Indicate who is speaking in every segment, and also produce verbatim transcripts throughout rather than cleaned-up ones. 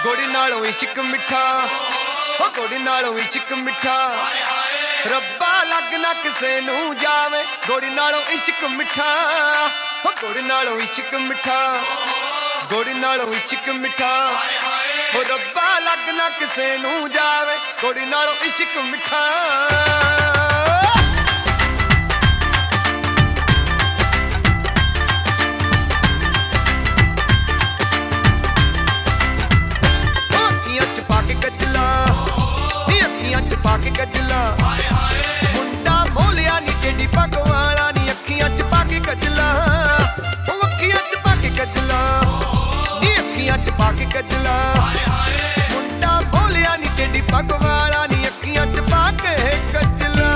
Speaker 1: ਗੋੜੀ ਨਾਲੋਂ ਇਸ਼ਕ ਮਿੱਠਾ ਹੋ ਗੋੜੀ ਨਾਲੋਂ ਇਸ਼ਕ ਮਿੱਠਾ ਰੱਬਾ ਲੱਗ ਨਾ ਕਿਸੇ ਨੂੰ ਜਾਵੇ ਗੋੜੀ ਨਾਲੋਂ ਇਸ਼ਕ ਮਿੱਠਾ ਹੋ ਗੋੜੀ ਨਾਲੋਂ ਇਸ਼ਕ ਮਿੱਠਾ ਗੋੜੀ ਨਾਲੋਂ ਇਸ਼ਕ ਮਿੱਠਾ ਹੋ ਰੱਬਾ ਲੱਗ ਨਾ ਕਿਸੇ ਨੂੰ ਜਾਵੇ ਗੋੜੀ ਨਾਲੋਂ ਇਸ਼ਕ ਮਿੱਠਾ ਕੇ ਗਜਲਾ ਮੁੰਡਾ ਮੋਲਿਆ ਨੀ ਟੇਡੀ ਪੱਗ ਵਾਲਾ ਨੀ ਅੱਖੀਆਂ ਚ ਪਾ ਕੇ ਗਜਲਾ ਉਹ ਅੱਖੀਆਂ ਚ ਪਾ ਕੇ ਗਜਲਾ ਨੀ ਅੱਖੀਆਂ ਚ ਪਾ ਕੇ ਗਜਲਾ ਮੁੰਡਾ ਮੋਲਿਆ ਨੀ ਟੇਡੀ ਪੱਗ ਵਾਲਾ ਨੀ ਅੱਖੀਆਂ ਚ ਪਾ ਕੇ ਗਜਲਾ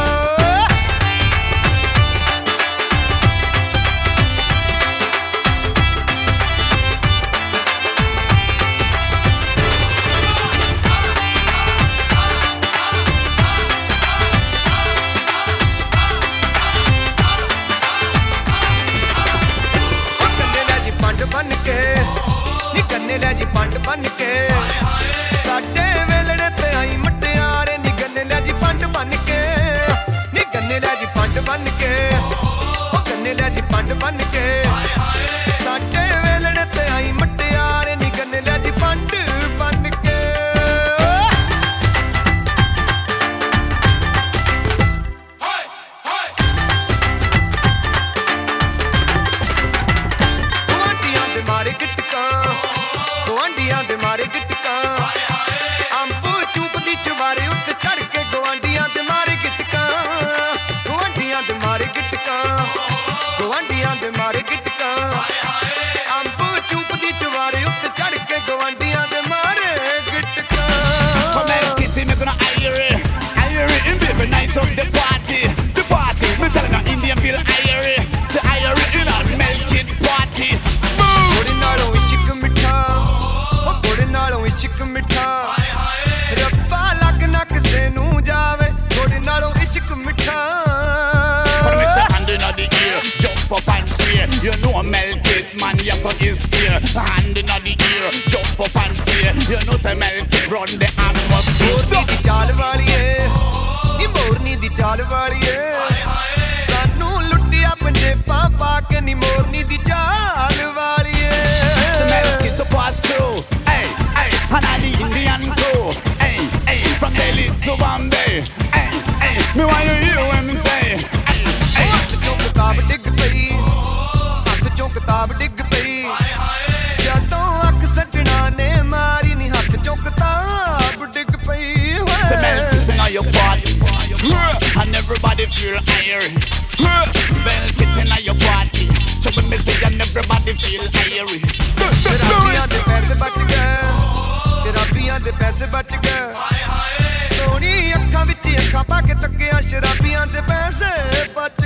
Speaker 1: ਬਨ ਕੇ ਨੀ ਕੰਨੇ ਲੈ ਜੀ ਪੰਡ ਬਨ ਕੇ ਸਾਡੇ ਵੇਲੜੇ ਤੇ ਆਈ ਮਟਿਆਰੇ ਨੀ ਕੰਨੇ ਲੈ ਜੀ ਪੰਡ ਬਨ ਕੇ ਨੀ ਕੰਨੇ ਲੈ ਜੀ ਪੰਡ ਬਨ ਕੇ ਉਹ ਕੰਨੇ ਲੈ ਜੀ ਪੰਡ ਬਨ ਕੇ ਸਾਡੇ ਵੇਲੜੇ ਤੇ ਆਈ ਮਟਿਆਰੇ ਨੀ ਕੰਨੇ ਲੈ ਜੀ ਪੰਡ ਬਨ ਕੇ ਮਾਰੇ ਗਿਟਕਾਂ ਗੁਆਂਢੀਆਂ ਦੇ ਮਾਰੇ ਗਿਟਕਾਂ ਅੰਬ ਚੂਪਦੀ ਚਵਾਰੇ ਉੱਤੇ ਚੜ ਕੇ ਗੁਆਂਢੀਆਂ ਦੇ ਮਾਰੇ ਗਿਟਕਾਂ ਗੁਆਂਢੀਆਂ ਦੇ ਮਾਰੇ ਗਿਟਕਾਂ ਗੁਆਂਢੀਆਂ ਦੇ ਮਾਰੇ ਗਿਟਕਾਂ ਅੰਬ ਚੂਪਦੀ ਚਵਾਰੇ ਉੱਤੇ ਚੜ ਕੇ ਗੁਆਂਢੀਆਂ ਦੇ ਮਾਰੇ ਗਿਟਕਾਂ
Speaker 2: Kitty, me gonna hire it, hire it, and baby nice up the party, the party. Me telling her Indian feel hire it, say hire it in a milk it party.
Speaker 1: ਗੋੜੀ ਨਾਲੋਂ ਇਸ਼ਕ ਮਿੱਠਾ ਉਹ ਗੋੜੀ ਨਾਲੋਂ ਇਸ਼ਕ ਮਿੱਠਾ ਰੱਬਾ ਲੱਗ ਨਾ ਕਿਸੇ ਨੂੰ ਜਾਵੇ ਗੋੜੀ ਨਾਲੋਂ ਇਸ਼ਕ ਮਿੱਠਾ
Speaker 2: Put me say hand inna the ear, jump up and swear. You know milk it man, yes so is here. Hand inna the ear, jump up and swear. You know say milk it run the atmosphere.
Speaker 1: ਮੋਰਨੀ ਦੀ ਚਾਲ ਵਾਲੀਏ ਨੀ ਮੋਰਨੀ ਦੀ ਚਾਲ ਵਾਲੀਏ ਸਾਨੂੰ ਲੁੱਟਿਆ ਪੰਜੇਬਾਂ ਪਾ ਕੇ ਨੀ ਮੋਰਨੀ ਦੀ ਚਾਲ ਵਾਲੀਏ
Speaker 2: So milk it to pass through, hey, hey, and all the Indian crew, hey, hey, from Delhi to Bombay, hey, hey. Me want you hear when me say, hey, hey.
Speaker 1: ਹੱਥ ਚੋਂ ਕਿਤਾਬ ਡਿੱਗ ਪਈ ਹੱਥ ਚੋਂ ਕਿਤਾਬ ਡਿੱਗ ਪਈ ਜਦੋਂ ਅੱਖ ਸੱਜਣਾ ਨੇ ਮਾਰੀ ਨੀ ਹੱਥ ਚੋਂ ਕਿਤਾਬ ਡਿੱਗ ਪਈ
Speaker 2: So milk it inna your party, and everybody feel irie. Milk it inna your party, so when me say and everybody feel irie.
Speaker 1: ਸ਼ਰਾਬੀਆਂ ਦੇ ਪੈਸੇ ਬਚ ਗਏ ਸ਼ਰਾਬੀਆਂ ਦੇ ਪੈਸੇ ਬਚ ਗਏ ਸੋਹਣੀ ਅੱਖਾਂ ਵਿੱਚ ਅੱਖਾਂ ਪਾ ਕੇ ਤੱਕਿਆ ਸ਼ਰਾਬੀਆਂ ਦੇ ਪੈਸੇ ਬਚ